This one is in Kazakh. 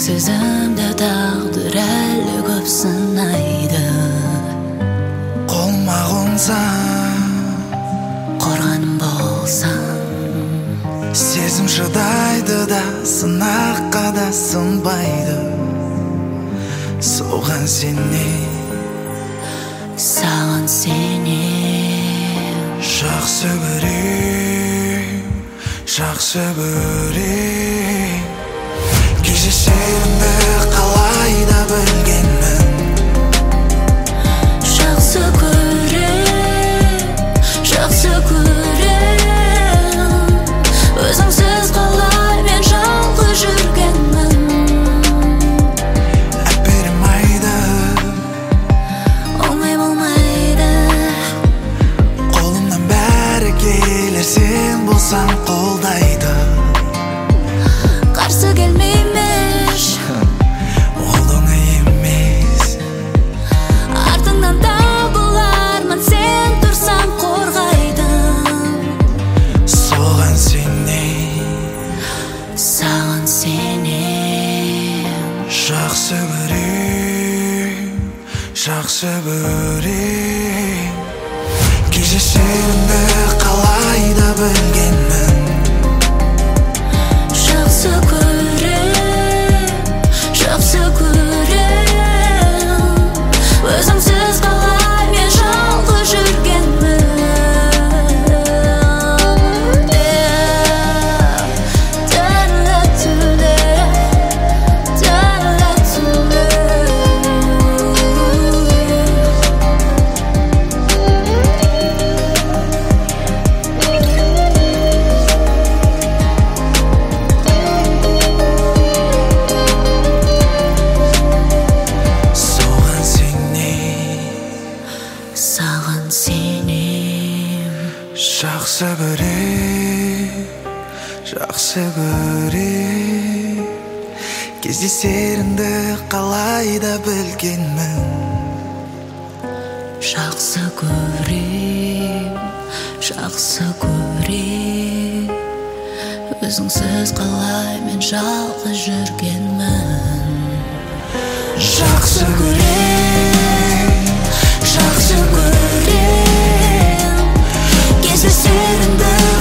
Сөзімді тағдыр әлі көп сынайды. Қолыма қонсаң, Қорғаным болсаң, сезім шыдайды да сынаққа да сынбайды. Соған сене, саған сенем. жақсы көрем, жақсы көрем. Кездесерімді қалай да білгенмін. Жақсы көрем, жақсы көрем. Өзіңсіз қалай мен жалғыз жүргенмін. Әпермайды, оңай болмайды. қолымнан бәрі келер, сен болсаң қолдайды. Қарсы келмеймеш, Ол оңай емес, артыңнан табылармын, сен тұрсаң қорғайдым. соған сене, Саған сенем. жақсы көрем, жақсы көрем. Кездесерімді қалай да білгенмін. Жақсы көрем, жақсы көрем. Өзіңсіз қалай мен жалғыз жүргенмін. Соған сене, Саған сенем. жақсы көрем, жақсы көрем. Кездесерімді қалай да білгенмін. Жақсы көрем, жақсы көрем. Өзіңсіз қалай мен жалғыз жүргенмін. Жақсы көрем, жақсы көрем. Кездесерімді